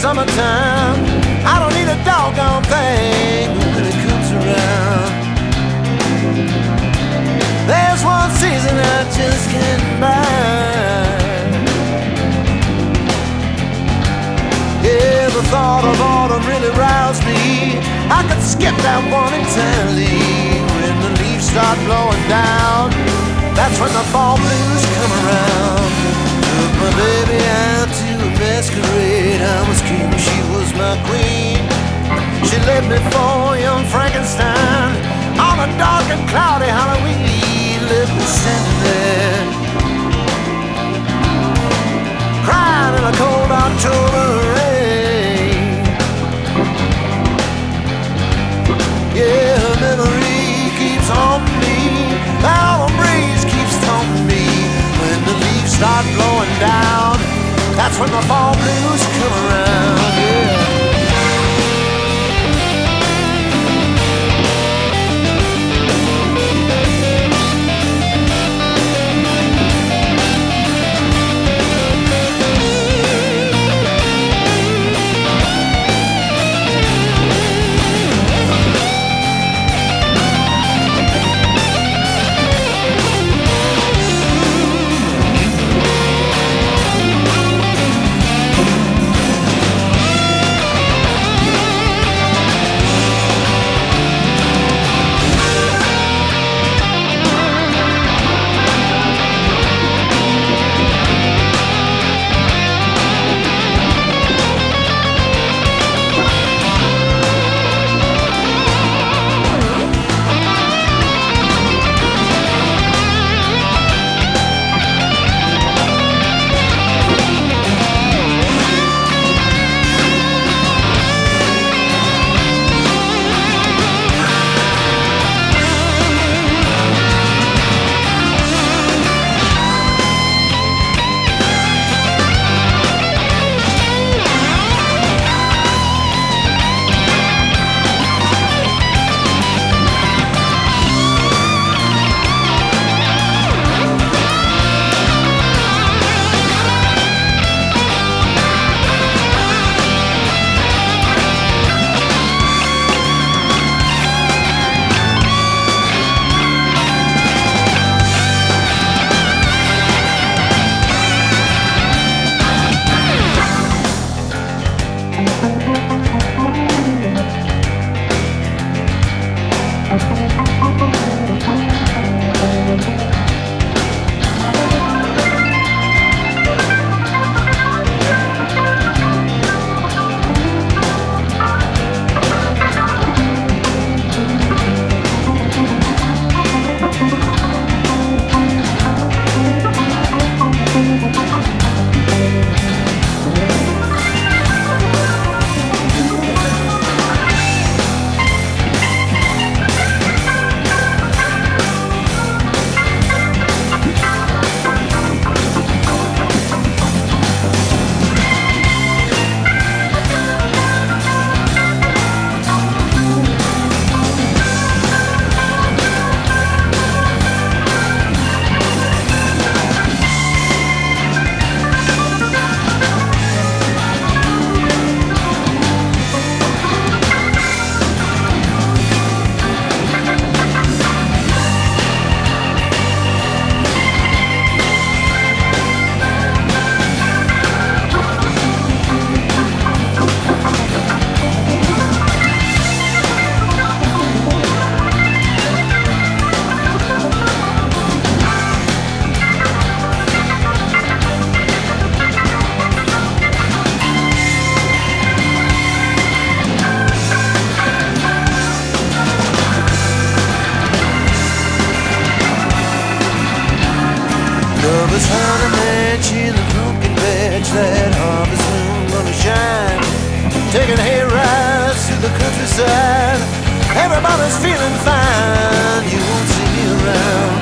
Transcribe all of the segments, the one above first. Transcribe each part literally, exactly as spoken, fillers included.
summertime. I don't need a doggone thing when it comes around. There's one season I just can't buy. Yeah, the thought of autumn really roused me. I could skip that one entirely. When the leaves start blowing down, that's when the fall blues come around. Took my baby out to a masquerade. I was king, she was my queen. She led me for young Frankenstein on a dark and cloudy Halloween. Left me standing there, crying in a cold October rain. Yeah, her memory keeps haunting me. That autumn breeze keeps taunting me. When the leaves start blowing down, that's when the fall blues come around. Yeah. Lovers found a match in the pumpkin patch. That harvest moon gonna shine. Taking hay rides to the countryside. Everybody's feeling fine. You won't see me around.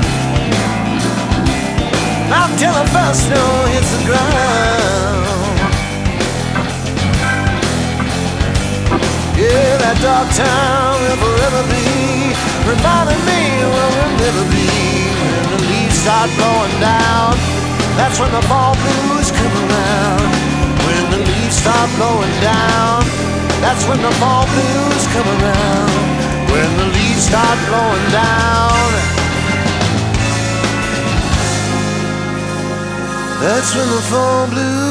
Not till the first snow hits the ground. Yeah, that dark town will forever be reminding me where we'll never be. When the leaves start blowing down, that's when the fall blues come around. When the leaves start start blowing down, that's when the fall blues come around. When the leaves start blowing down, that's when the fall blues